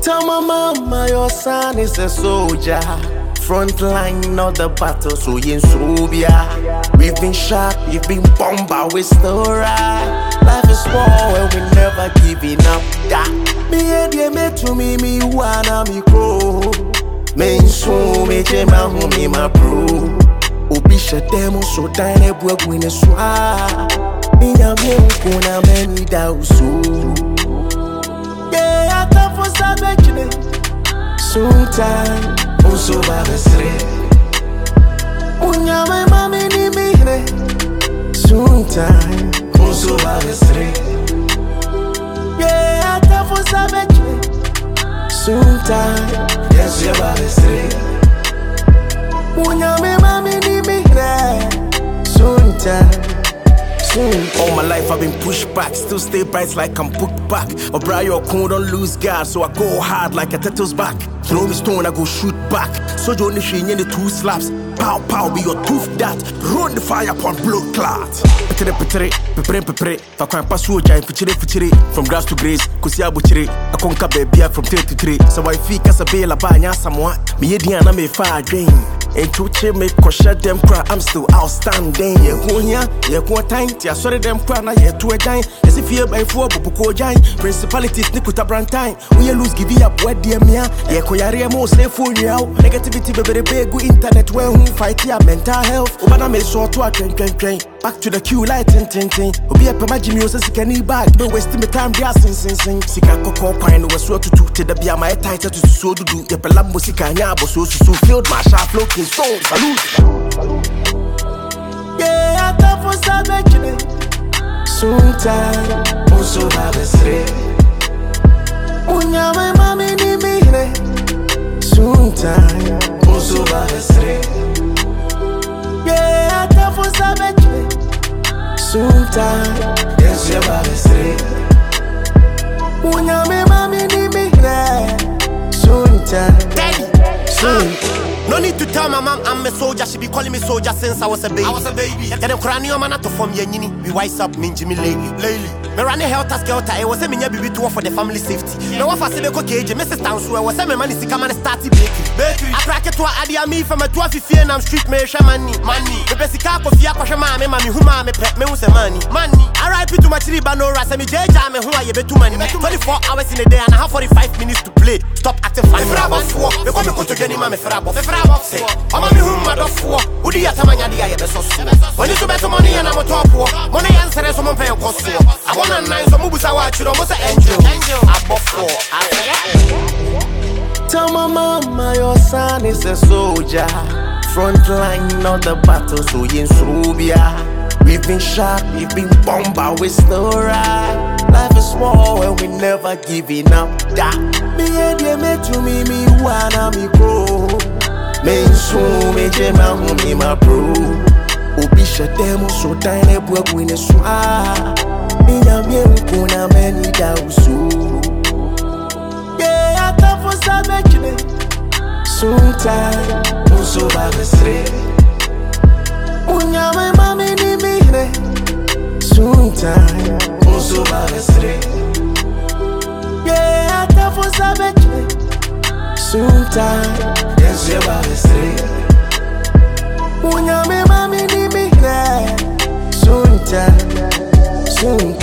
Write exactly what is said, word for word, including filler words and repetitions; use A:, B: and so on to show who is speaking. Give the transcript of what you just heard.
A: Tell my mama your son is a soldier. Front line of the battle, so in Subia. We've been shot, we've been bombed, but we still ride. Life is war and we never giving up. That me and you me to me, me wanna me grow. Me so me jema hu me my bro. Obi shedemo so dine bua gwine swa. Me na me ukuna me ni da usu. Yeah, I come for savage. Sometime Unso babesre Unya my mami ni mihne Sometime Unso babesre Yeah, I come for savage. Sometime Yes, you babesre Unya my mami ni mihne Sometime All my life I've been pushed back, still stay bright like I'm booked back. Or Brian Kun don't lose guard, so I go hard like a turtle's back. Throw me stone, I go shoot back. So Johnny Shane in the two slaps. Pow pow be your tooth that. Run the fire upon blood clot. Petre petre, pepre pepre. Fa kwan pass through giant fichire fichire. From grass to grace, kusia buchire. I conquer baby from thirty-three. So I feel as a bela banya somewhat. Me Diana me fire drain. And to chill me kosher them cry, I'm still outstanding. Yeah, go here, yeah, go time. Yeah, sorry them cry, now yeah, to a dime. As if you're by four, but go giant. Principalities, Nikuta brand time. We lose, give you up, where dear mea. Yeah, Koyari, most slave for you out. Negativity, very big, good internet, where who fight your mental health. Obana may sort to a train, train, train. Back to the queue, light, tin, tin, tin. Obi a pamajim, you say, can you back? No wasting my time, they are sing, sing, sing. Sika coco, pine, was so to do, to the Bia, my title to so to do. The Pelambo, Sika, Yabo, so to field, my sharp floating. So, salute. Yeah, I come for savage. Sometime, Unso babesre. Unya my mami ni mihne. Sometime, Unso babesre. Yeah, I come for savage. Sometime, yes, you babesre. Unya my mami ni mihne. Sometime, sometime.
B: No need to tell my mom I'm a soldier. She be calling me soldier since I was a baby. I was a baby. Get them crying your man to form ye nini. We wise up min Jimmy lately. Lately. Me running helter skelter. It was a minya baby tour for the family safety. No one for Sebeko cage. Missus Townsue was a money to come and start baking. Bakery. I crack it to a adia me from a twelve fifty and I'm street me share money. Money. The best car of Fia Pasha Mammy, Mammy, who mammy prep me with money. Money. I ride to my tree bano rasa me J Jam and who I bet too money. twenty-four hours in a day and I have forty-five minutes to play. Stop acting funny. They come to go to Jenny Mammy Frabo. I'm a new mother for who the Atamania the so when you bet money and I'm a top war. Money answer someone pay a cost. I want a nice moves. I watch you almost an angel. I'm for
A: Tell my mama your son is a soldier. Front line of the battle, so in Subia. We've been shot, we've been bombed, but we still ride. Life is small and we never giving up. That me and you me to me, me wanna me grow. Me so me jema hu me my bro. Obi shedemo so dine bua gwine swa. Me na me ukuna me ni da usu. Yeah, I come for savage. Sometime Unso babesre. Unya my mami ni mihne. Sometime Unso babesre. Yeah, I come for savage. Sometime yes, you babesre. Unya me mami ni mihne. Sometime, sometime.